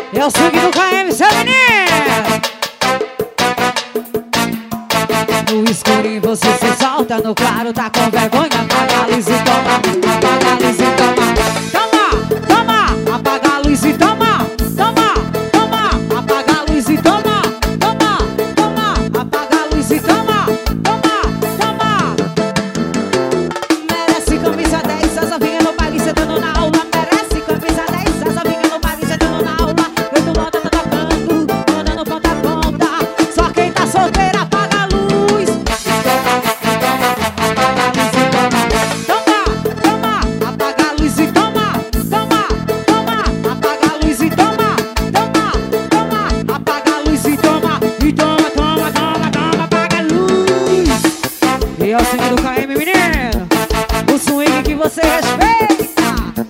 É o swing do KM, seu menino. No escurinho você se solta, no claro tá com vergonha. Apaga a luz e toma, apaga a luz e toma. Toma, toma, apaga a luz e toma. Toma, toma, apaga a luz e toma. Toma, toma, apaga a luz e toma. Toma, toma. Merece camisa 10, essa vinha no baile sentando na aula. Merece camisa 10, essa vinha no baile sentando na aula. Eu tô moda, tá tocando, mandando ponta a ponta. Só quem tá solteira apaga a luz. E é o swing do KM, menino. O swing que você respeita.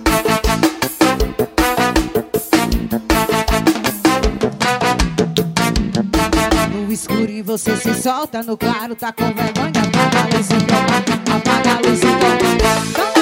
No escurinho você se solta, no claro tá com vergonha. Apaga a luz e toma, apaga a luz e toma.